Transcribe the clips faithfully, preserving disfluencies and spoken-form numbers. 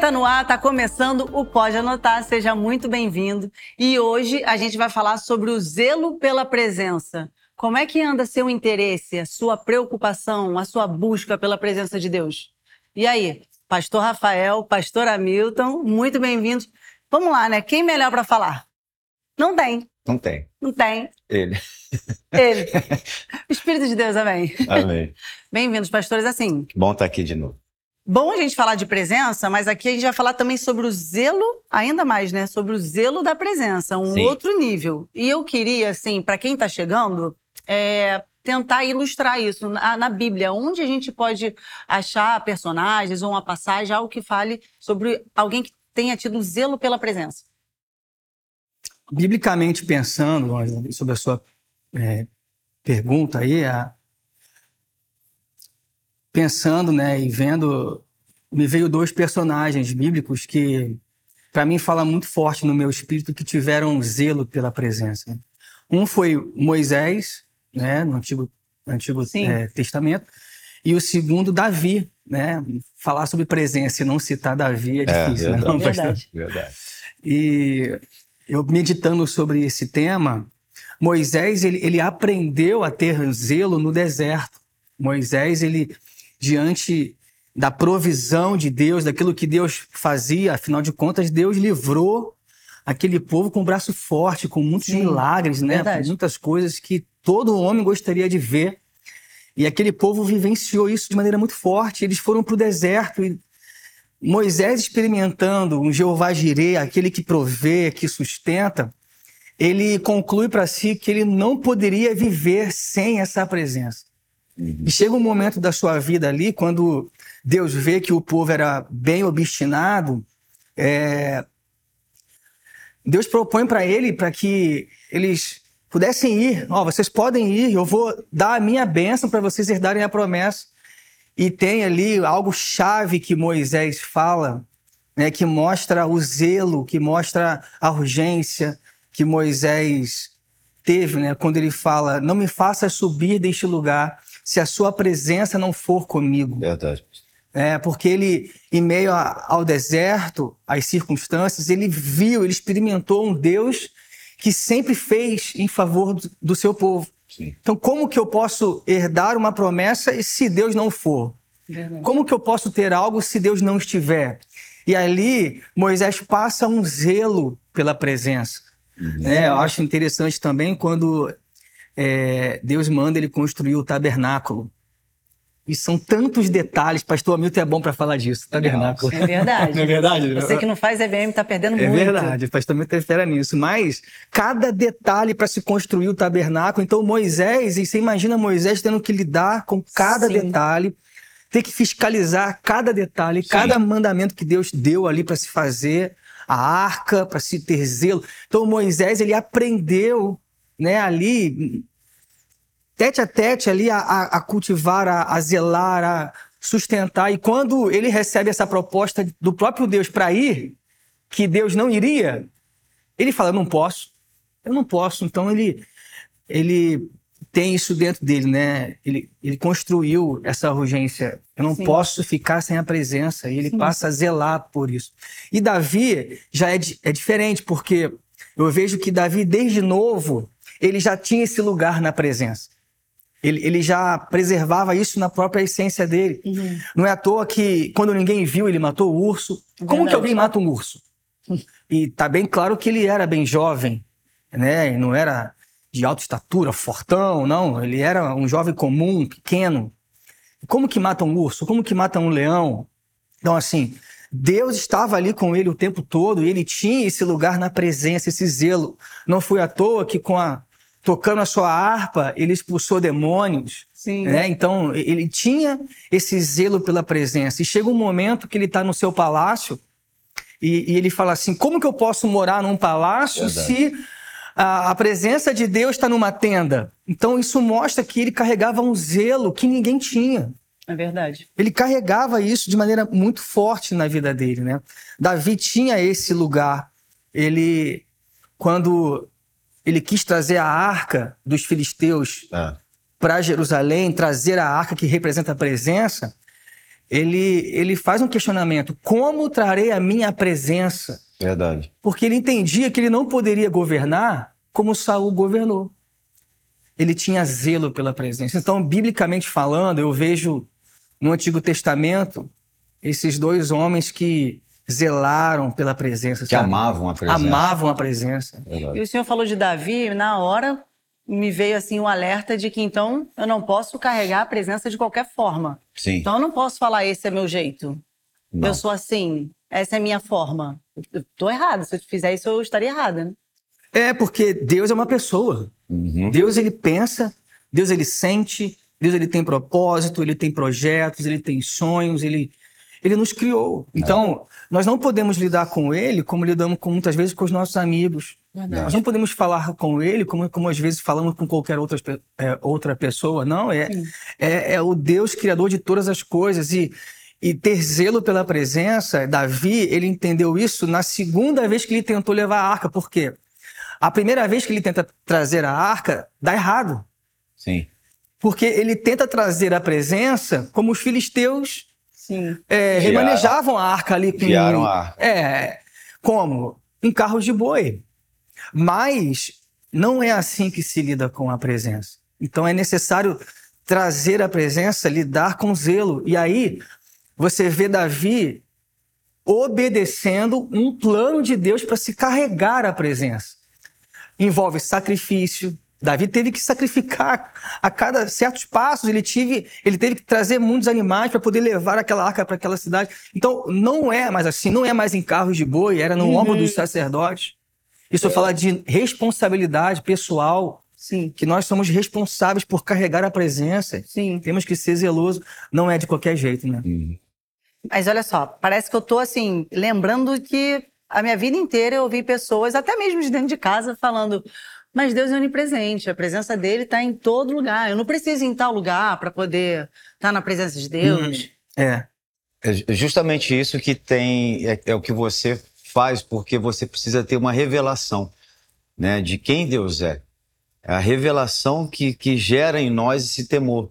tá no ar, tá começando o Pode Anotar, seja muito bem-vindo. E hoje a gente vai falar sobre o zelo pela presença. Como é que anda seu interesse, a sua preocupação, a sua busca pela presença de Deus? E aí, pastor Rafael, pastor Hamilton, muito bem-vindos. Vamos lá, né? Quem melhor para falar? Não tem. Não tem. Não tem. Ele. Ele. O Espírito de Deus, amém. Amém. Bem-vindos, pastores, assim. Bom estar aqui de novo. Bom a gente falar de presença, mas aqui a gente vai falar também sobre o zelo, ainda mais, né? Sobre o zelo da presença, um Sim. outro nível. E eu queria, assim, para quem está chegando, é, tentar ilustrar isso na, na Bíblia. Onde a gente pode achar personagens ou uma passagem, algo que fale sobre alguém que tenha tido zelo pela presença? Biblicamente pensando, sobre a sua é, pergunta aí, a... pensando, né, e vendo, me veio dois personagens bíblicos que, para mim, fala muito forte no meu espírito, que tiveram zelo pela presença. Um foi Moisés, né, no Antigo, Antigo é, Testamento, e o segundo, Davi, né? Falar sobre presença e não citar Davi é difícil, é, verdade, né? Não, verdade. verdade. E eu meditando sobre esse tema, Moisés, ele, ele aprendeu a ter zelo no deserto. Moisés, ele, diante da provisão de Deus, daquilo que Deus fazia, afinal de contas, Deus livrou aquele povo com um braço forte, com muitos Sim, milagres, né? verdade. Muitas coisas que todo homem gostaria de ver. E aquele povo vivenciou isso de maneira muito forte. Eles foram para o deserto e Moisés, experimentando um Jeová Jireh, aquele que provê, que sustenta, ele conclui para si que ele não poderia viver sem essa presença. Uhum. E chega um momento da sua vida ali, quando Deus vê que o povo era bem obstinado, é... Deus propõe para ele para que eles pudessem ir. Ó, oh, vocês podem ir, eu vou dar a minha bênção para vocês herdarem a promessa. E tem ali algo chave que Moisés fala, né, que mostra o zelo, que mostra a urgência que Moisés teve, né, quando ele fala: não me faça subir deste lugar se a sua presença não for comigo. Verdade. É, porque ele, em meio a, ao deserto, às circunstâncias, ele viu, ele experimentou um Deus que sempre fez em favor do, do seu povo. Sim. Então, como que eu posso herdar uma promessa se Deus não for? Verdade. Como que eu posso ter algo se Deus não estiver? E ali, Moisés passa um zelo pela presença. Uhum. É, eu acho interessante também quando é, Deus manda ele construir o tabernáculo. E são tantos detalhes. Pastor Hamilton é bom para falar disso, tabernáculo. É verdade. Não é verdade? Você que não faz E V M está perdendo é muito. É verdade, pastor Hamilton espera nisso. Mas cada detalhe para se construir o tabernáculo. Então Moisés, e você imagina Moisés tendo que lidar com cada Sim. detalhe, ter que fiscalizar cada detalhe, Sim. cada mandamento que Deus deu ali para se fazer, a arca, para se ter zelo. Então Moisés, ele aprendeu, né, ali... tete a tete ali a, a cultivar, a, a zelar, a sustentar. E quando ele recebe essa proposta do próprio Deus para ir, que Deus não iria, ele fala: eu não posso, eu não posso. Então ele, ele tem isso dentro dele, né? Ele, ele construiu essa urgência. Eu não Sim. posso ficar sem a presença. E ele Sim. passa a zelar por isso. E Davi já é, é diferente, porque eu vejo que Davi, desde novo, ele já tinha esse lugar na presença. Ele, ele já preservava isso na própria essência dele. Uhum. Não é à toa que, quando ninguém viu, ele matou o urso. Verdade. Como que alguém mata um urso? E tá bem claro que ele era bem jovem, né? E não era de alta estatura, fortão, não. Ele era um jovem comum, pequeno. Como que mata um urso? Como que mata um leão? Então, assim, Deus estava ali com ele o tempo todo e ele tinha esse lugar na presença, esse zelo. Não foi à toa que com a tocando a sua harpa, ele expulsou demônios. Sim. Né? Então, ele tinha esse zelo pela presença. E chega um momento que ele está no seu palácio e, e ele fala assim: como que eu posso morar num palácio Verdade. se a, a presença de Deus está numa tenda? Então, isso mostra que ele carregava um zelo que ninguém tinha. É verdade. Ele carregava isso de maneira muito forte na vida dele, né? Davi tinha esse lugar. Ele, quando... ele quis trazer a arca dos filisteus ah. para Jerusalém, trazer a arca que representa a presença, ele, ele faz um questionamento. Como trarei a minha presença? Verdade. Porque ele entendia que ele não poderia governar como Saul governou. Ele tinha zelo pela presença. Então, biblicamente falando, eu vejo no Antigo Testamento esses dois homens que zelaram pela presença. Que sabe? amavam a presença. Amavam a presença. Verdade. E o senhor falou de Davi, na hora me veio assim um alerta de que então eu não posso carregar a presença de qualquer forma. Sim. Então eu não posso falar esse é meu jeito. Não. Eu sou assim, essa é a minha forma. Eu tô errada, se eu fizer isso eu estaria errada, né? É, porque Deus é uma pessoa. Uhum. Deus, ele pensa, Deus, ele sente, Deus, ele tem propósito, ele tem projetos, ele tem sonhos, ele, ele nos criou. Então, nós não podemos lidar com ele como lidamos com, muitas vezes com os nossos amigos. Verdade. Nós não podemos falar com ele como, como às vezes falamos com qualquer outra, é, outra pessoa. Não, é, é, é o Deus criador de todas as coisas. E, e ter zelo pela presença, Davi, ele entendeu isso na segunda vez que ele tentou levar a arca. Por quê? A primeira vez que ele tenta trazer a arca, dá errado. Sim. Porque ele tenta trazer a presença como os filisteus Sim. é, Guiaram- remanejavam a arca ali. Com, guiaram a arca. É, como? Em carros de boi. Mas não é assim que se lida com a presença. Então é necessário trazer a presença, lidar com zelo. E aí você vê Davi obedecendo um plano de Deus para se carregar a presença. Envolve sacrifício. Davi teve que sacrificar a cada certos passos, ele, tive, ele teve que trazer muitos animais para poder levar aquela arca para aquela cidade. Então, não é mais assim, não é mais em carros de boi, era no Uhum. ombro dos sacerdotes. Isso fala de responsabilidade pessoal, Sim. que nós somos responsáveis por carregar a presença. Sim. Temos que ser zelosos, não é de qualquer jeito, né? Uhum. Mas olha só, parece que eu tô assim, lembrando que a minha vida inteira eu ouvi pessoas, até mesmo de dentro de casa, falando: mas Deus é onipresente, a presença dele está em todo lugar. Eu não preciso ir em tal lugar para poder estar na presença de Deus. É. É justamente isso que tem, é, é o que você faz, porque você precisa ter uma revelação, né, de quem Deus é. É a revelação que, que gera em nós esse temor.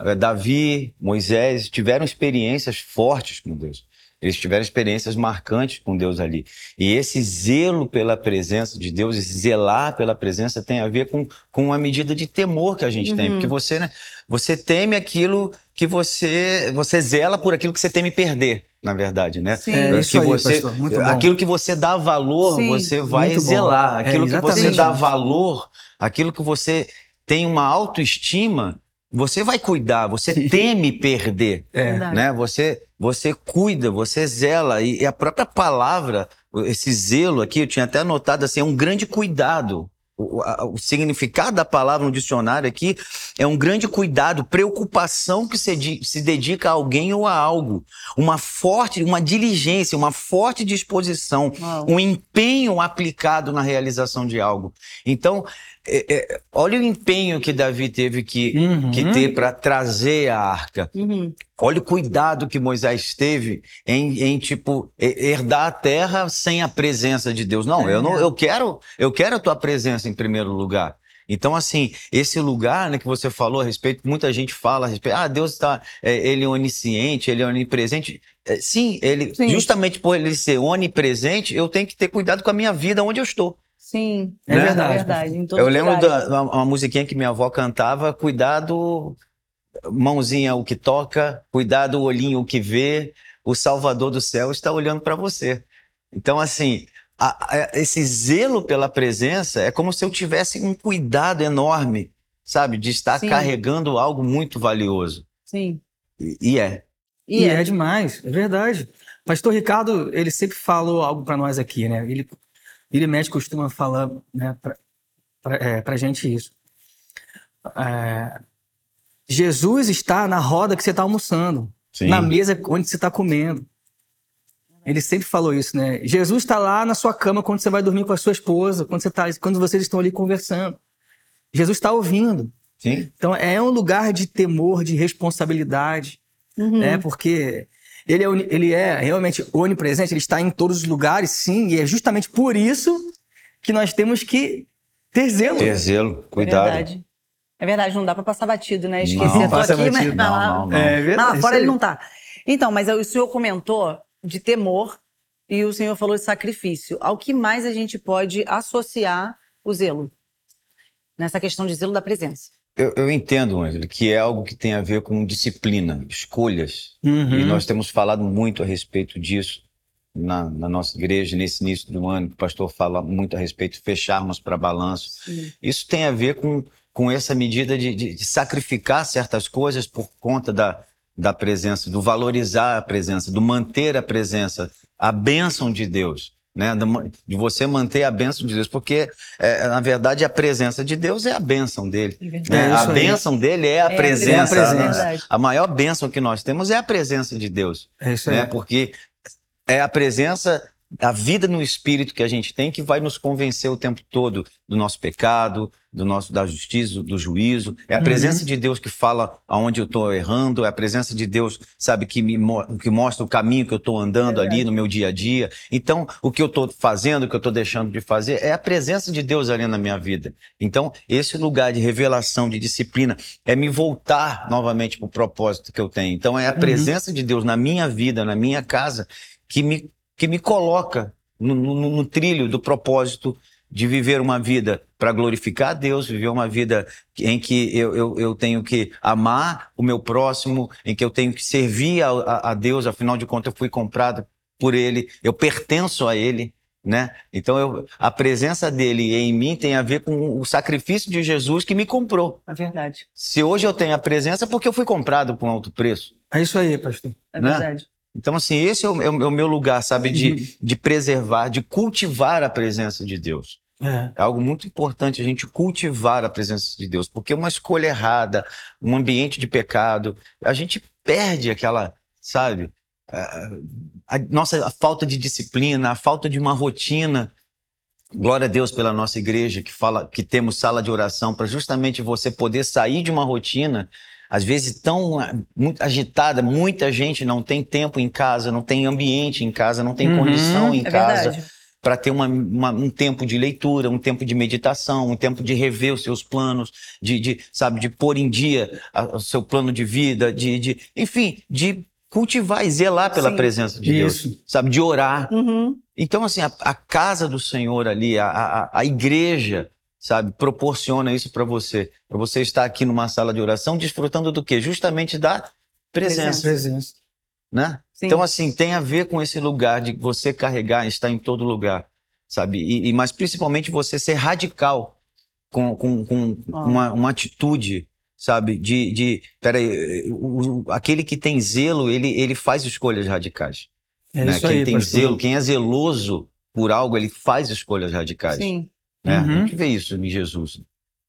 Davi, Moisés tiveram experiências fortes com Deus. Eles tiveram experiências marcantes com Deus ali. E esse zelo pela presença de Deus, esse zelar pela presença tem a ver com, com uma medida de temor que a gente Uhum. tem. Porque você, né, você teme aquilo que você... Você zela por aquilo que você teme perder, na verdade, né? Sim. É Que isso aí, você, pastor. Muito bom. aquilo que você dá valor, Sim. você vai Muito bom. zelar. É, Aquilo que você exatamente dá isso. valor, aquilo que você tem uma autoestima, você vai cuidar, você Sim. teme perder. É. Verdade. Né? Você, você cuida, você zela. E, e a própria palavra, esse zelo aqui, eu tinha até anotado assim, é um grande cuidado. O, a, o significado da palavra no dicionário aqui é um grande cuidado, preocupação que se, di- se dedica a alguém ou a algo. Uma forte, uma diligência, uma forte disposição, Uau. um empenho aplicado na realização de algo. Então, é, é, olha o empenho que Davi teve que, Uhum. que ter para trazer a arca. Uhum. Olha o cuidado que Moisés teve em, em tipo, he- herdar a terra sem a presença de Deus. Não, É. eu não, eu quero, eu quero a tua presença em primeiro lugar. Então, assim, esse lugar, né, que você falou a respeito, muita gente fala a respeito, ah, Deus está, é, ele é onisciente, ele é onipresente. É, sim, ele, Sim. justamente por ele ser onipresente, eu tenho que ter cuidado com a minha vida onde eu estou. Sim. É Né? verdade. É verdade. Em todos Eu os lembro lugares. da uma, uma musiquinha que minha avó cantava, cuidado, mãozinha o que toca, cuidado o olhinho o que vê, o Salvador do céu está olhando para você. Então, assim, a- a- esse zelo pela presença é como se eu tivesse um cuidado enorme, sabe, de estar Sim. carregando algo muito valioso. Sim. E, e é. E, E é. é demais, é verdade. Pastor Ricardo, ele sempre falou algo para nós aqui, né? Ele, ele mesmo costuma falar, né, pra, pra, é, pra gente isso. É, Jesus está na roda que você está almoçando, Sim. na mesa onde você está comendo. Ele sempre falou isso, né? Jesus está lá na sua cama quando você vai dormir com a sua esposa, quando, você tá, quando vocês estão ali conversando. Jesus está ouvindo. Sim. Então é um lugar de temor, de responsabilidade, Uhum. né? Porque ele é, oni- ele é realmente onipresente, ele está em todos os lugares, sim, e é justamente por isso que nós temos que ter zelo. Ter zelo, É cuidado. verdade. É verdade, não dá pra passar batido, né? Não Esquecer, tô passa aqui, mas batido. vai Não, lá. não, não. É Mas verdade. lá fora isso ele aí. não tá. Então, mas o senhor comentou de temor e o senhor falou de sacrifício. Ao que mais a gente pode associar o zelo? Nessa questão de zelo da presença. Eu, eu entendo, Ângelo, que é algo que tem a ver com disciplina, escolhas. Uhum. E nós temos falado muito a respeito disso na, na nossa igreja, nesse início do ano, que o pastor fala muito a respeito de fecharmos para balanço. Sim. Isso tem a ver com, com essa medida de, de, de sacrificar certas coisas por conta da, da presença, do valorizar a presença, do manter a presença, a bênção de Deus. Né, de você manter a bênção de Deus, porque é, na verdade a presença de Deus é a bênção dele, é né? A bênção dele é a é, presença, é a, presença. A, a maior bênção que nós temos é a presença de Deus, é isso né? aí. Porque é a presença, a vida no Espírito que a gente tem que vai nos convencer o tempo todo do nosso pecado, do nosso, da justiça, do juízo. É a presença uhum. de Deus que fala aonde eu estou errando, é a presença de Deus, sabe, que me que mostra o caminho que eu estou andando é ali no meu dia a dia. Então, o que eu estou fazendo, o que eu estou deixando de fazer, é a presença de Deus ali na minha vida. Então, esse lugar de revelação, de disciplina, é me voltar novamente para o propósito que eu tenho. Então, é a presença uhum. de Deus na minha vida, na minha casa, que me, que me coloca no, no, no trilho do propósito de viver uma vida para glorificar a Deus, viver uma vida em que eu, eu, eu tenho que amar o meu próximo, em que eu tenho que servir a, a, a Deus, afinal de contas eu fui comprado por Ele, eu pertenço a Ele, né? Então eu, a presença dEle em mim tem a ver com o sacrifício de Jesus que me comprou. É verdade. Se hoje eu tenho a presença é porque eu fui comprado por um alto preço. É isso aí, pastor. É né? verdade. Então, assim, esse é o, é o meu lugar, sabe, de, de preservar, de cultivar a presença de Deus. É. É algo muito importante a gente cultivar a presença de Deus, porque uma escolha errada, um ambiente de pecado, a gente perde aquela, sabe, a, a nossa a falta de disciplina, a falta de uma rotina. Glória a Deus pela nossa igreja, que fala que temos sala de oração para justamente você poder sair de uma rotina às vezes tão muito agitada, muita gente não tem tempo em casa, não tem ambiente em casa, não tem uhum, condição em é casa para ter uma, uma, um tempo de leitura, um tempo de meditação, um tempo de rever os seus planos, de, de sabe, de pôr em dia a, o seu plano de vida, de, de enfim, de cultivar e zelar pela Sim. presença de Isso. Deus, sabe, de orar. Uhum. Então, assim, a, a casa do Senhor ali, a, a, a igreja, sabe, proporciona isso para você. Para você estar aqui numa sala de oração desfrutando do quê? Justamente da presença. presença. Né? Então, assim, tem a ver com esse lugar de você carregar, estar em todo lugar, sabe? E, e mas principalmente você ser radical com, com, com oh. uma, uma atitude, sabe? De, de peraí, o, o, aquele que tem zelo, ele, ele faz escolhas radicais. É né? isso Quem aí, tem pastor. zelo, quem é zeloso por algo, ele faz escolhas radicais. Sim. Né? Uhum. A gente vê isso em Jesus,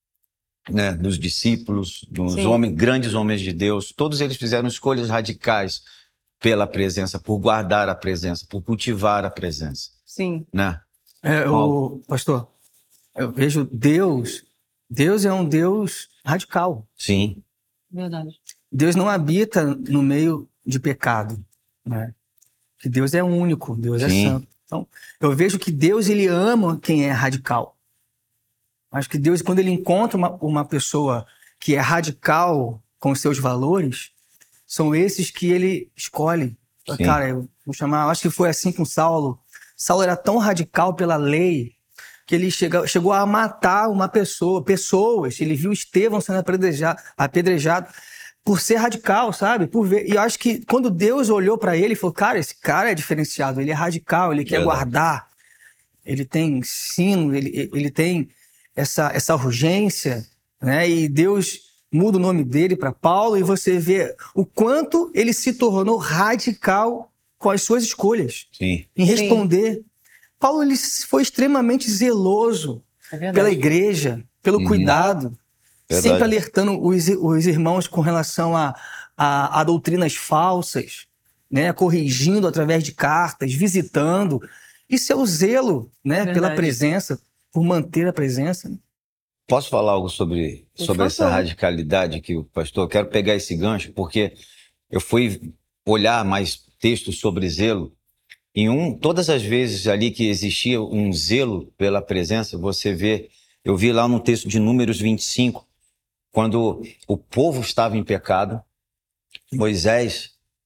né? Dos discípulos, dos homens, grandes homens de Deus, todos eles fizeram escolhas radicais pela presença, por guardar a presença, por cultivar a presença. Sim. Né? É, o, pastor, eu vejo Deus, Deus é um Deus radical. Sim. Verdade. Deus não habita no meio de pecado, né? Que Deus é único, Deus Sim. é santo. Então, eu vejo que Deus, ele ama quem é radical. Acho que Deus, quando ele encontra uma, uma pessoa que é radical com os seus valores, são esses que ele escolhe. Sim. Cara, eu vou chamar, acho que foi assim com Saulo. Saulo era tão radical pela lei que ele chega, chegou a matar uma pessoa, pessoas. Ele viu Estevão sendo apedrejado, apedrejado por ser radical, sabe? Por ver. E eu acho que quando Deus olhou para ele e falou, cara, esse cara é diferenciado, ele é radical, ele quer Verdade. guardar, ele tem ensino, ele, ele tem essa, essa urgência, né? E Deus muda o nome dele para Paulo e você vê o quanto ele se tornou radical com as suas escolhas. Sim. Em responder. Sim. Paulo ele foi extremamente zeloso é pela igreja, pelo uhum. cuidado, verdade. Sempre alertando os, os irmãos com relação a, a, a doutrinas falsas, né? Corrigindo através de cartas, visitando. Isso é o zelo, né? Pela presença, por manter a presença. Posso falar algo sobre, sobre essa radicalidade que o pastor... Eu quero pegar esse gancho, porque eu fui olhar mais textos sobre zelo. Em um, todas as vezes ali que existia um zelo pela presença, você vê... Eu vi lá no texto de Números vinte e cinco, quando o povo estava em pecado, Moisés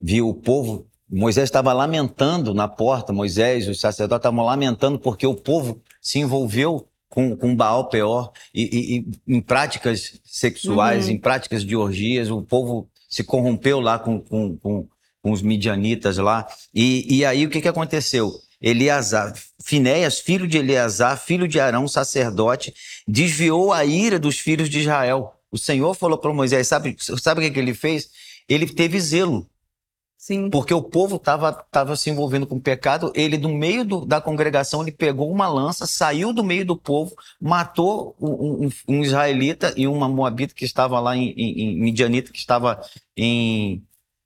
viu o povo, Moisés estava lamentando na porta, Moisés, os sacerdotes estavam lamentando porque o povo se envolveu com, com Baal Peor e, e, e em práticas sexuais, Uhum. em práticas de orgias, o povo se corrompeu lá com, com, com, com os midianitas lá. E, e aí o que, que aconteceu? Eleazar, Finéias, filho de Eleazar, filho de Arão, sacerdote, desviou a ira dos filhos de Israel. O Senhor falou para Moisés, sabe, sabe o que, que ele fez? Ele teve zelo. Sim. Porque o povo estava tava se envolvendo com o pecado, ele, no meio do, da congregação, ele pegou uma lança, saiu do meio do povo, matou um, um, um israelita e uma moabita que estava lá em, em, em midianita, que estava em,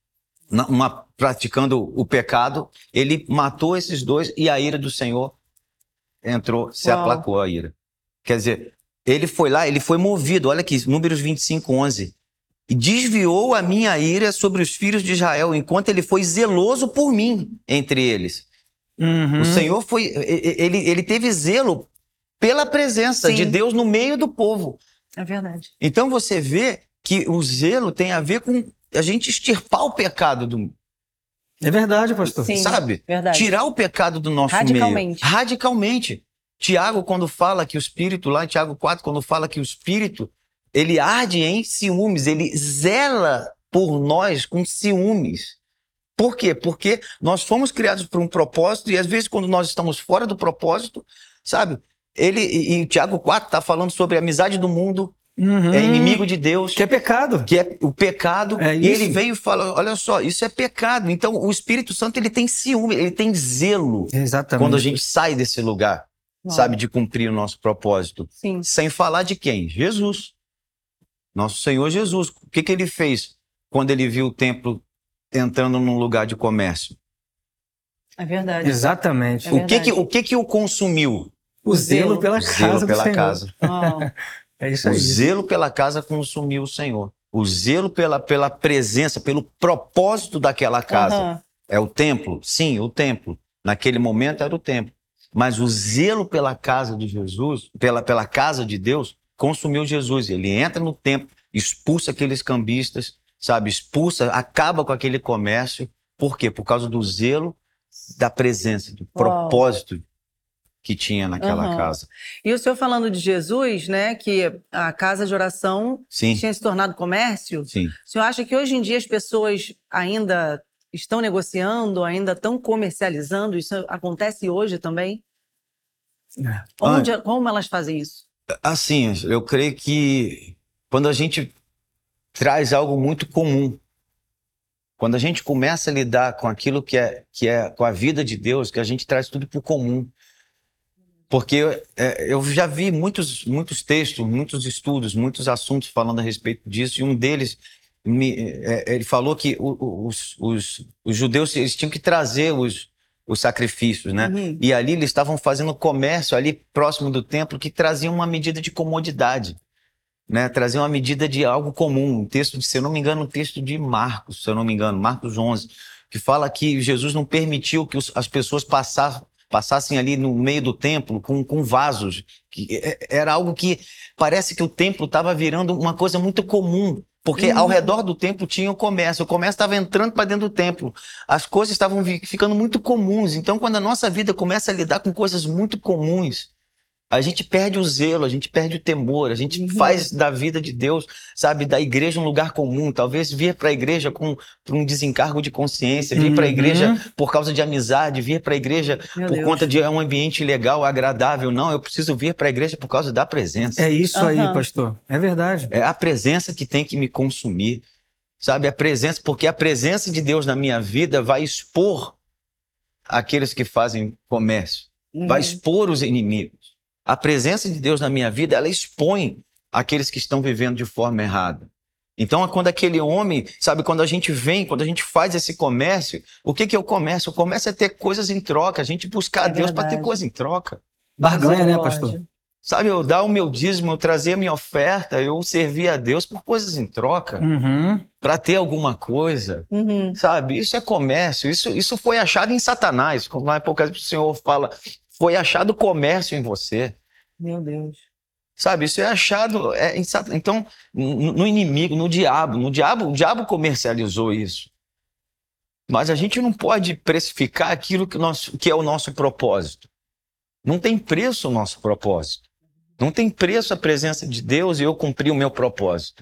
na, uma, praticando o pecado. Ele matou esses dois e a ira do Senhor entrou, se Uau. aplacou a ira. Quer dizer, ele foi lá, ele foi movido, olha aqui, Números vinte e cinco, onze. E desviou a minha ira sobre os filhos de Israel, enquanto ele foi zeloso por mim entre eles. Uhum. O Senhor foi, ele, ele teve zelo pela presença Sim. de Deus no meio do povo. É verdade. Então você vê que o zelo tem a ver com a gente extirpar o pecado do, É verdade, pastor. Sim. sabe? Verdade. Tirar o pecado do nosso Radicalmente. meio. Radicalmente. Tiago, quando fala que o Espírito, lá em Tiago quatro, quando fala que o Espírito, ele arde em ciúmes, ele zela por nós com ciúmes. Por quê? Porque nós fomos criados por um propósito e às vezes quando nós estamos fora do propósito, sabe? Ele, e, e Tiago quatro está falando sobre a amizade do mundo, Uhum. é inimigo de Deus, Que é pecado. que é o pecado, É e isso. ele veio e fala, olha só, isso é pecado. Então o Espírito Santo ele tem ciúme, ele tem zelo Exatamente. quando a gente sai desse lugar, Uau. sabe, de cumprir o nosso propósito. Sim. Sem falar de quem? Jesus. Nosso Senhor Jesus. O que, que ele fez quando ele viu o templo entrando num lugar de comércio? É verdade. Exatamente. É o, que, verdade. que, o que que o consumiu? O zelo zelo. pela O casa zelo do pela Senhor. casa. Uau. É isso O aí. zelo pela casa consumiu o Senhor. O zelo pela, pela presença, pelo propósito daquela casa. Aham. É o templo? Sim, o templo. Naquele momento era o templo. Mas o zelo pela casa de Jesus, pela, pela casa de Deus, consumiu Jesus. Ele entra no templo, expulsa aqueles cambistas, sabe? Expulsa, acaba com aquele comércio. Por quê? Por causa do zelo da presença, do Uau. propósito que tinha naquela Aham. casa. E o senhor falando de Jesus, né, que a casa de oração Sim, tinha se tornado comércio, sim. o senhor acha que hoje em dia as pessoas ainda estão negociando, ainda estão comercializando? Isso acontece hoje também? É. Onde, como elas fazem isso? Assim, eu creio que quando a gente traz algo muito comum, quando a gente começa a lidar com aquilo que é, que é com a vida de Deus, que a gente traz tudo para o comum. Porque é, eu já vi muitos, muitos textos, muitos estudos, muitos assuntos falando a respeito disso, e um deles, me, é, ele falou que o, os, os, os judeus eles tinham que trazer os, os sacrifícios, né? Uhum. E ali eles estavam fazendo comércio ali próximo do templo que trazia uma medida de comodidade, né? Trazia uma medida de algo comum. Um texto, de, se eu não me engano, um texto de Marcos, se eu não me engano, Marcos onze, que fala que Jesus não permitiu que os, as pessoas passassem, passassem ali no meio do templo com, com vasos. Que era algo que parece que o templo estava virando uma coisa muito comum. Porque Uhum. ao redor do templo tinha o comércio, o comércio estava entrando para dentro do templo, as coisas estavam ficando muito comuns. Então, quando a nossa vida começa a lidar com coisas muito comuns, a gente perde o zelo, a gente perde o temor, a gente Uhum. faz da vida de Deus, sabe, da igreja um lugar comum. Talvez vir para a igreja com por um desencargo de consciência, vir para a Uhum. igreja por causa de amizade, vir para a igreja Meu por Deus. conta de um ambiente legal, agradável. Não, eu preciso vir para a igreja por causa da presença. É isso aí, Aham. pastor. É verdade. É a presença que tem que me consumir, sabe? A presença, porque a presença de Deus na minha vida vai expor aqueles que fazem comércio, Uhum. vai expor os inimigos. A presença de Deus na minha vida, ela expõe aqueles que estão vivendo de forma errada. Então, quando aquele homem, sabe, quando a gente vem, quando a gente faz esse comércio, o que que é o comércio? O comércio é ter coisas em troca, a gente buscar É a Deus para ter verdade. coisa em troca. Barganha, né, Misericórdia. pastor? Sabe, eu dar o meu dízimo, eu trazer a minha oferta, eu servir a Deus por coisas em troca, Uhum. para ter alguma coisa. Uhum. Sabe, isso é comércio, isso, isso foi achado em Satanás. Como na época o Senhor fala, foi achado comércio em você. Meu Deus. Sabe, isso é achado é, em Sat- então no, no inimigo, no diabo, no diabo, o diabo comercializou isso. Mas a gente não pode precificar aquilo que, nós, que é o nosso propósito. Não tem preço o nosso propósito. Não tem preço a presença de Deus e eu cumprir o meu propósito.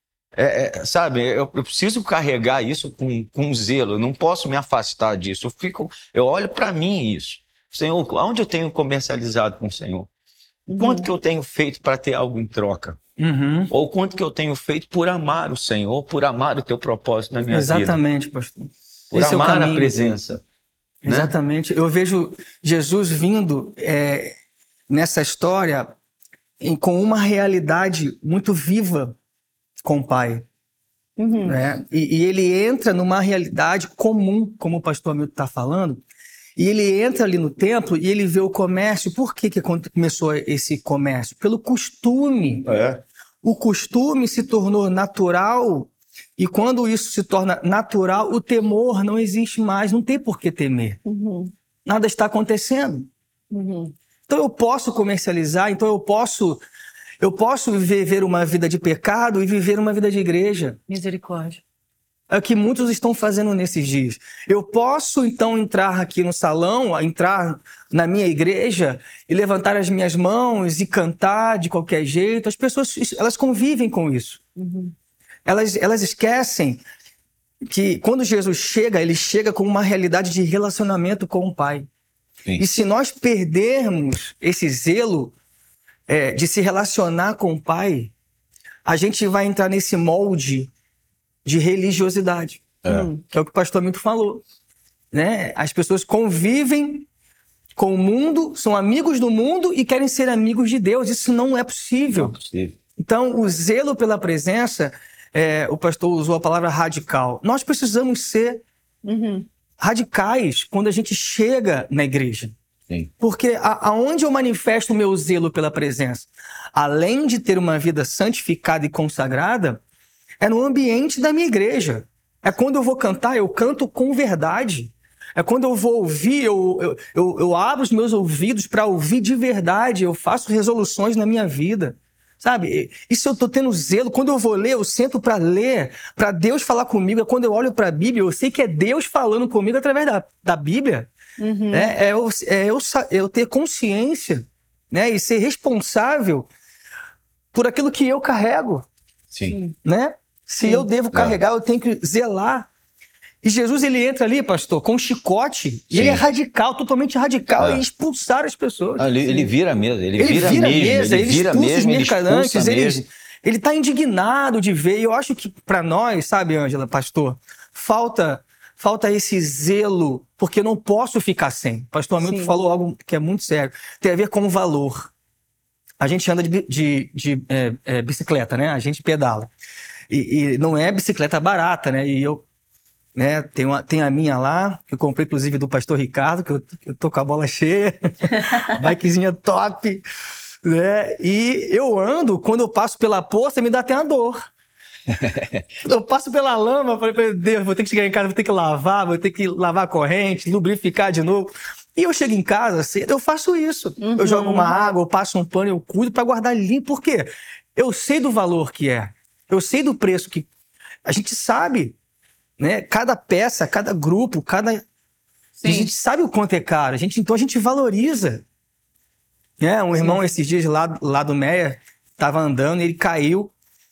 É, é, sabe, eu, eu preciso carregar isso com, com zelo. Eu não posso me afastar disso. Eu, fico, eu olho para mim isso. Senhor, onde eu tenho comercializado com o Senhor? Uhum. Quanto que eu tenho feito para ter algo em troca? Uhum. Ou quanto que eu tenho feito por amar o Senhor, por amar o teu propósito na minha Exatamente, vida? pastor. Por Esse amar é o a presença. Né? Exatamente. Eu vejo Jesus vindo é, nessa história em, com uma realidade muito viva com o Pai. Uhum. Né? E, e ele entra numa realidade comum, como o pastor Hamilton está falando, e ele entra ali no templo e ele vê o comércio. Por que, que começou esse comércio? Pelo costume. É. O costume se tornou natural, e quando isso se torna natural, o temor não existe mais, não tem por que temer. Uhum. Nada está acontecendo. Uhum. Então eu posso comercializar, então eu posso, eu posso viver uma vida de pecado e viver uma vida de igreja. Misericórdia. É o que muitos estão fazendo nesses dias. Eu posso, então, entrar aqui no salão, entrar na minha igreja e levantar as minhas mãos e cantar de qualquer jeito. As pessoas, elas convivem com isso. Uhum. Elas, elas esquecem que quando Jesus chega, ele chega com uma realidade de relacionamento com o Pai. Sim. E se nós perdermos esse zelo é, de se relacionar com o Pai, a gente vai entrar nesse molde de religiosidade, É. que é o que o pastor Milton falou. Né? As pessoas convivem com o mundo, são amigos do mundo e querem ser amigos de Deus. Isso não é possível. Não é possível. Então, o zelo pela presença, é, o pastor usou a palavra radical. Nós precisamos ser Uhum. radicais quando a gente chega na igreja. Sim. Porque a, aonde eu manifesto o meu zelo pela presença? Além de ter uma vida santificada e consagrada, é no ambiente da minha igreja. É quando eu vou cantar, eu canto com verdade. É quando eu vou ouvir, eu, eu, eu, eu abro os meus ouvidos para ouvir de verdade. Eu faço resoluções na minha vida. Sabe? Isso eu estou tendo zelo. Quando eu vou ler, eu sento para ler, para Deus falar comigo. É quando eu olho para a Bíblia, eu sei que é Deus falando comigo através da, da Bíblia. Uhum. É, é, eu, é eu, eu ter consciência, né? E ser responsável por aquilo que eu carrego. Sim. Né? Se Sim. eu devo carregar, eu tenho que zelar. E Jesus, ele entra ali, pastor, com um chicote, e Sim. ele é radical, totalmente radical, É. e expulsar as pessoas. Ah, Ele, ele vira a mesa, ele, Ele vira, vira a mesmo, mesa, ele ele vira expulsa os mesmo, ele expulsa mercadantes, ele mesmo. ele está indignado de ver. E eu acho que para nós, sabe, Ângela, pastor, falta falta esse zelo, porque eu não posso ficar sem. O pastor Hamilton Sim. falou algo que é muito sério, tem a ver com o valor. A gente anda de, de, de é, é, bicicleta, né? A gente pedala. E, e não é bicicleta barata, né? E eu, né, tem, uma, tem a minha lá, que eu comprei inclusive do pastor Ricardo, que eu, que eu tô com a bola cheia, bikezinha top, né? E eu ando, quando eu passo pela poça, me dá até uma dor. Eu passo pela lama, falei, meu Deus, vou ter que chegar em casa, vou ter que lavar, vou ter que lavar a corrente, lubrificar de novo. E eu chego em casa cedo, eu faço isso. Uhum. Eu jogo uma água, eu passo um pano, eu cuido para guardar limpo. Por quê? Eu sei do valor que é. Eu sei do preço que... A gente sabe, né? Cada peça, cada grupo, cada... Sim. A gente sabe o quanto é caro. A gente, então a gente valoriza. Né? Um irmão Sim. esses dias lá, lá do Meia estava andando e ele caiu.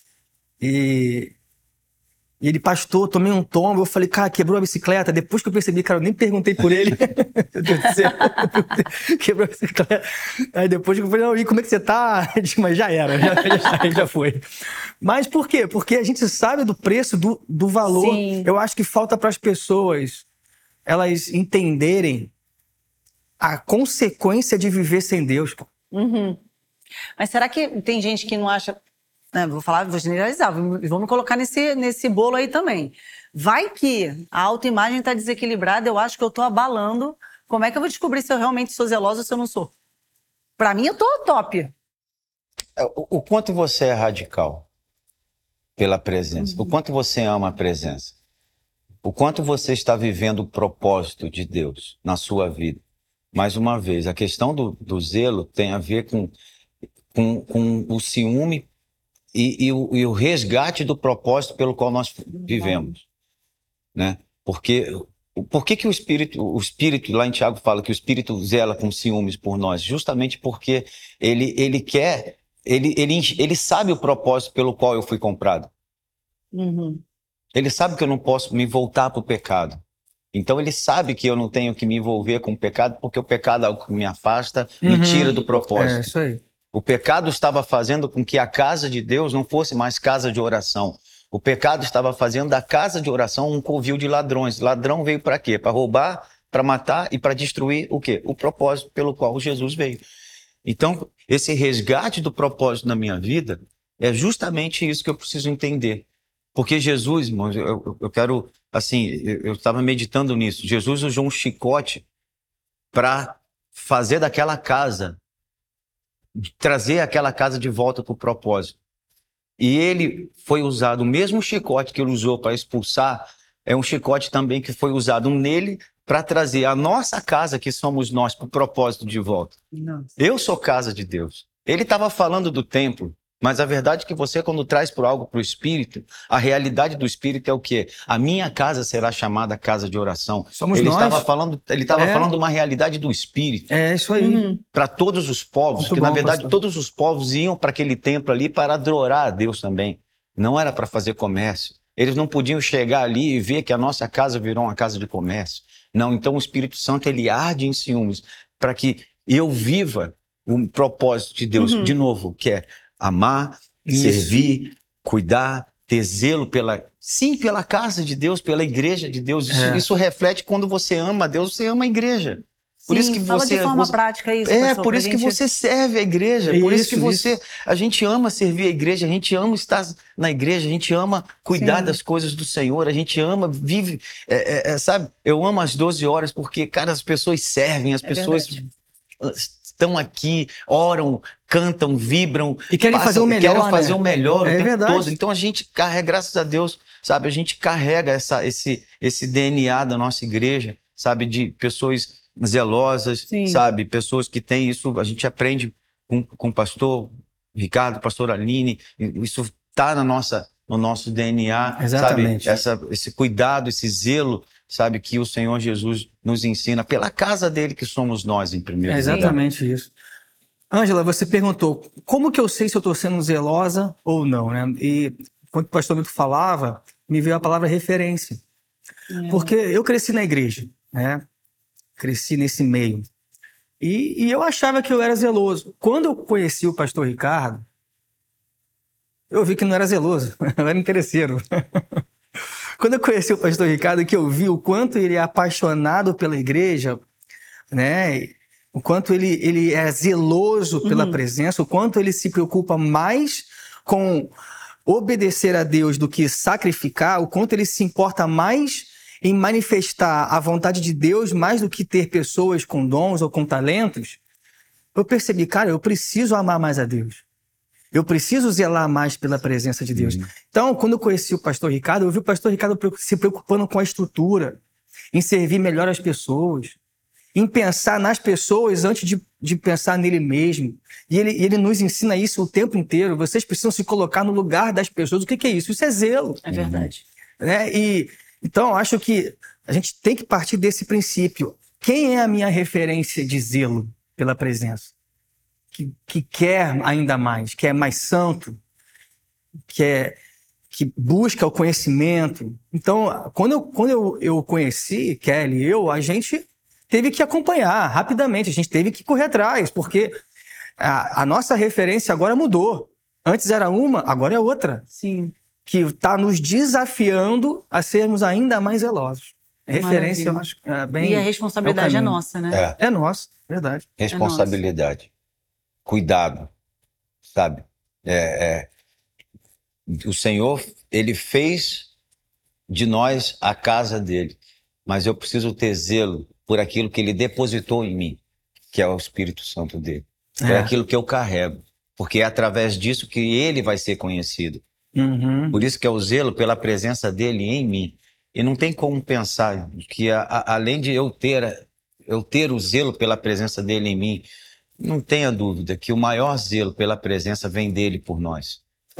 E... E ele, pastor, tomei um tombo. Eu falei, cara, quebrou a bicicleta. Depois que eu percebi, cara, eu nem perguntei por ele. Meu Deus do céu. Quebrou a bicicleta. Aí depois que eu falei, não, e como é que você tá? Eu disse, mas já era, já, já, já foi. Mas por quê? Porque a gente sabe do preço, do, do valor. Sim. Eu acho que falta para as pessoas elas entenderem a consequência de viver sem Deus. Uhum. Mas será que tem gente que não acha... Né, vou falar, vou generalizar, vamos me colocar nesse, nesse bolo aí também. Vai que a autoimagem está desequilibrada, eu acho que eu estou abalando. Como é que eu vou descobrir se eu realmente sou zelosa ou se eu não sou? Para mim, eu tô top. O, o quanto você é radical pela presença, Uhum. o quanto você ama a presença, o quanto você está vivendo o propósito de Deus na sua vida. Mais uma vez, a questão do, do zelo tem a ver com, com, com o ciúme E, e, o, e o resgate do propósito pelo qual nós vivemos, né? Porque Por que que o Espírito, o Espírito, lá em Tiago fala que o Espírito zela com ciúmes por nós? Justamente porque ele, ele quer, ele, ele, ele sabe o propósito pelo qual eu fui comprado. Uhum. Ele sabe que eu não posso me voltar para o pecado. Então ele sabe que eu não tenho que me envolver com o pecado, porque o pecado é algo que me afasta, Uhum. me tira do propósito. É, isso aí. O pecado estava fazendo com que a casa de Deus não fosse mais casa de oração. O pecado estava fazendo da casa de oração um covil de ladrões. Ladrão veio para quê? Para roubar, para matar e para destruir o quê? O propósito pelo qual Jesus veio. Então, esse resgate do propósito na minha vida é justamente isso que eu preciso entender. Porque Jesus, irmãos, eu, eu quero, assim, eu estava meditando nisso. Jesus usou um chicote para fazer daquela casa, trazer aquela casa de volta para o propósito. E ele foi usado, o mesmo chicote que ele usou para expulsar, é um chicote também que foi usado nele para trazer a nossa casa, que somos nós, para o propósito de volta. Nossa. Eu sou casa de Deus. Ele estava falando do templo, mas a verdade é que você, quando traz por algo para o Espírito, a realidade do Espírito é o quê? A minha casa será chamada casa de oração. Somos ele nós. Estava falando, ele estava É. falando uma realidade do Espírito. É isso aí. Uhum. Para todos os povos, Muito que bom, na verdade pastor. todos os povos iam para aquele templo ali para adorar a Deus também. Não era para fazer comércio. Eles não podiam chegar ali e ver que a nossa casa virou uma casa de comércio. Não, então o Espírito Santo ele arde em ciúmes para que eu viva o propósito de Deus, Uhum. de novo, que é amar, Isso. servir, cuidar, ter zelo pela, sim, pela casa de Deus, pela igreja de Deus. Isso, É. isso reflete quando você ama a Deus, você ama a igreja. Por Sim, isso que fala você, de forma você- prática isso, é, pastor, por pra isso que gente- você serve a igreja, por isso, Isso, que você, isso. a gente ama servir a igreja, a gente ama estar na igreja, a gente ama cuidar Sim. das coisas do Senhor, a gente ama, vive, é, é, é, sabe? Eu amo as doze horas porque, cara, as pessoas servem, as É pessoas verdade. estão aqui, oram, cantam, vibram. E querem fazer o melhor, Querem fazer né? o melhor É o tempo verdade. todo. Então a gente carrega, graças a Deus, sabe? A gente carrega essa, esse, esse D N A da nossa igreja, sabe? De pessoas zelosas, Sim. sabe? Pessoas que têm isso, a gente aprende com, com o pastor Ricardo, pastor Aline, isso está na nossa, no nosso D N A, Exatamente. sabe? Essa, esse cuidado, esse zelo, sabe? Que o Senhor Jesus nos ensina pela casa dele que somos nós, em primeiro É lugar. exatamente isso. Ângela, você perguntou, como que eu sei se eu estou sendo zelosa ou não, né? E quando o pastor Milton falava, me veio a palavra referência. É. Porque eu cresci na igreja, né? Cresci nesse meio. E, e eu achava que eu era zeloso. Quando eu conheci o pastor Ricardo, eu vi que não era zeloso, eu era interesseiro. Quando eu conheci o pastor Ricardo, que eu vi o quanto ele é apaixonado pela igreja, né? O quanto ele, ele é zeloso pela Uhum. presença, o quanto ele se preocupa mais com obedecer a Deus do que sacrificar, o quanto ele se importa mais em manifestar a vontade de Deus mais do que ter pessoas com dons ou com talentos, eu percebi, cara, eu preciso amar mais a Deus. Eu preciso zelar mais pela presença de Deus. Uhum. Então, quando eu conheci o pastor Ricardo, eu vi o pastor Ricardo se preocupando com a estrutura, em servir melhor as pessoas, em pensar nas pessoas antes de, de pensar nele mesmo. E ele, ele nos ensina isso o tempo inteiro. Vocês precisam se colocar no lugar das pessoas. O que, que é isso? Isso é zelo. É verdade. Né? E, então, acho que a gente tem que partir desse princípio. Quem é a minha referência de zelo pela presença? Que, que quer ainda mais, que é mais santo, que, é, que busca o conhecimento. Então, quando eu, quando eu, eu conheci Kelly e eu, a gente teve que acompanhar rapidamente, a gente teve que correr atrás, porque a, a nossa referência agora mudou. Antes era uma, agora é outra. Sim. Que está nos desafiando a sermos ainda mais zelosos. Referência, eu acho, é bem, E a responsabilidade é é, o caminho. nossa, né? É, É nossa, verdade. responsabilidade, cuidado, sabe? É, é, o Senhor, ele fez de nós a casa dele, mas eu preciso ter zelo por aquilo que ele depositou em mim, que é o Espírito Santo dele, por É. aquilo que eu carrego, porque é através disso que ele vai ser conhecido. Uhum. Por isso que é o zelo pela presença dele em mim. E não tem como pensar que a, a, além de eu ter, eu ter o zelo pela presença dele em mim, não tenha dúvida que o maior zelo pela presença vem dele por nós.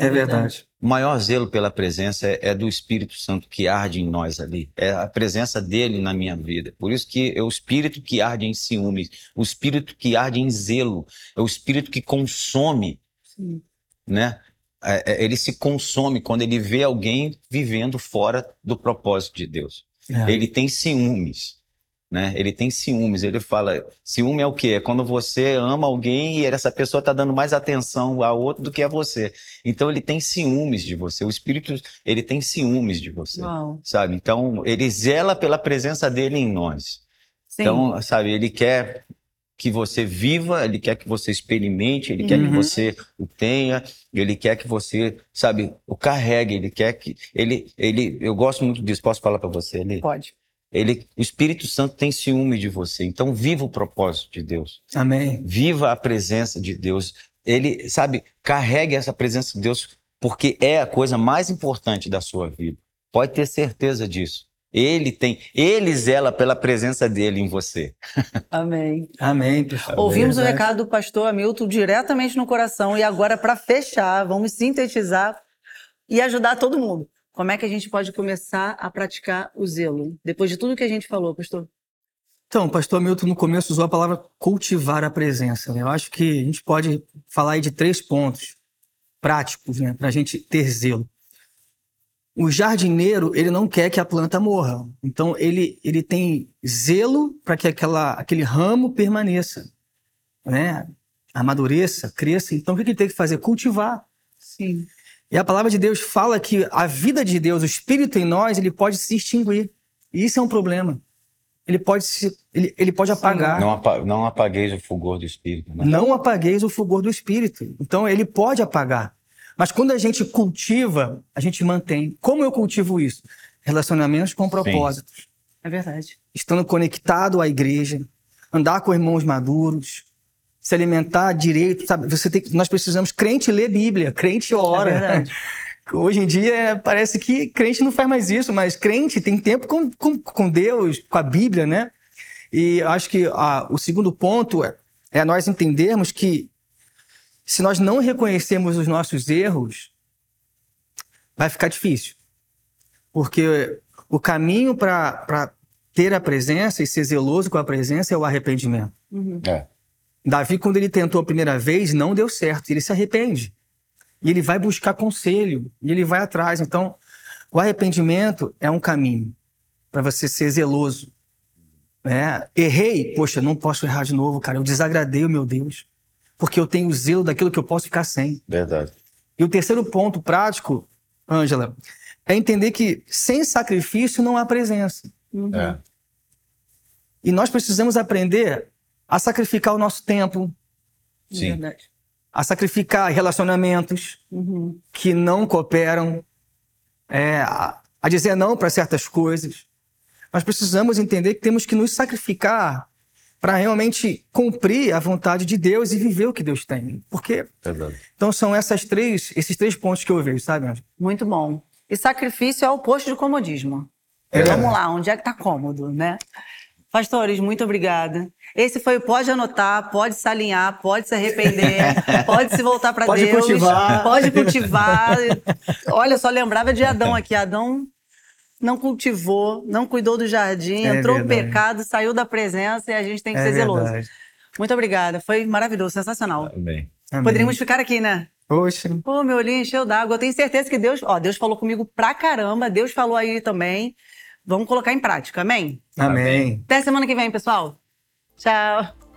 É verdade. O maior zelo pela presença é, é do Espírito Santo que arde em nós ali. É a presença dele na minha vida. Por isso que é o Espírito que arde em ciúmes, o Espírito que arde em zelo, é o Espírito que consome, Sim. né? É, é, ele se consome quando ele vê alguém vivendo fora do propósito de Deus. É. Ele tem ciúmes. Né? Ele tem ciúmes, ele fala, ciúme é o quê? É quando você ama alguém e essa pessoa está dando mais atenção a outro do que a você. Então ele tem ciúmes de você, o Espírito, ele tem ciúmes de você, Uau. sabe? Então ele zela pela presença dele em nós. Sim. Então, sabe, ele quer que você viva, ele quer que você experimente, ele Uhum. quer que você o tenha, ele quer que você, sabe, o carregue, ele quer que, ele, ele, eu gosto muito disso, posso falar para você? Ele, Pode. Ele, o Espírito Santo tem ciúme de você. Então, viva o propósito de Deus. Amém. Viva a presença de Deus. Ele, sabe, carregue essa presença de Deus, porque é a coisa mais importante da sua vida. Pode ter certeza disso. Ele tem, ele zela pela presença dele em você. Amém. Amém, pessoal. Ouvimos o Verdade. recado do pastor Hamilton diretamente no coração. E agora, para fechar, vamos sintetizar e ajudar todo mundo. Como é que a gente pode começar a praticar o zelo? Depois de tudo que a gente falou, pastor. Então, o pastor Hamilton no começo usou a palavra cultivar a presença, né? Eu acho que a gente pode falar aí de três pontos práticos, né, para a gente ter zelo. O jardineiro, ele não quer que a planta morra. Então, ele, ele tem zelo para que aquela, aquele ramo permaneça, né? Amadureça, cresça. Então, o que ele tem que fazer? Cultivar. Sim. E a palavra de Deus fala que a vida de Deus, o Espírito em nós, ele pode se extinguir. E isso é um problema. Ele pode, se, ele, ele pode apagar. Não, apa, não apagueis o fulgor do Espírito. Né? Não apagueis o fulgor do Espírito. Então, ele pode apagar. Mas quando a gente cultiva, a gente mantém. Como eu cultivo isso? Relacionamentos com propósitos. É verdade. Estando conectado à igreja, andar com irmãos maduros, se alimentar direito, sabe? Você tem, nós precisamos, crente lê Bíblia, crente ora. É verdade. Hoje em dia parece que crente não faz mais isso, mas crente tem tempo com, com, com Deus, com a Bíblia, né? E acho que a, o segundo ponto é, é nós entendermos que se nós não reconhecermos os nossos erros, vai ficar difícil. Porque o caminho para ter a presença e ser zeloso com a presença é o arrependimento. Uhum. É. Davi, quando ele tentou a primeira vez, não deu certo. Ele se arrepende. E ele vai buscar conselho. E ele vai atrás. Então, o arrependimento é um caminho para você ser zeloso. É, errei. Poxa, não posso errar de novo, cara. Eu desagradei o meu Deus. Porque eu tenho zelo daquilo que eu posso ficar sem. Verdade. E o terceiro ponto prático, Ângela, é entender que sem sacrifício não há presença. Uhum. É. E nós precisamos aprender a sacrificar o nosso tempo, É Sim. verdade. a sacrificar relacionamentos Uhum. que não cooperam, é, a, a dizer não para certas coisas. Nós precisamos entender que temos que nos sacrificar para realmente cumprir a vontade de Deus e viver o que Deus tem. Porque, Verdade. então são essas três, esses três pontos que eu vejo, sabe, Ângela? Muito bom. E sacrifício é o oposto de comodismo. É. Vamos lá, onde é que tá cômodo, né? Pastores, muito obrigada. Esse foi o pode anotar, pode se alinhar, pode se arrepender, pode se voltar para Pode Deus. cultivar. Pode cultivar. Olha, só lembrava de Adão aqui. Adão não cultivou, não cuidou do jardim, É entrou o verdade. pecado, saiu da presença e a gente tem que É ser zeloso. verdade. Muito obrigada. Foi maravilhoso, sensacional. Amém. Amém. Poderíamos ficar aqui, né? Poxa, Pô, meu olhinho encheu d'água. Eu tenho certeza que Deus... Ó, Deus falou comigo pra caramba. Deus falou aí também. Vamos colocar em prática, amém? amém. Até semana que vem, pessoal. Tchau.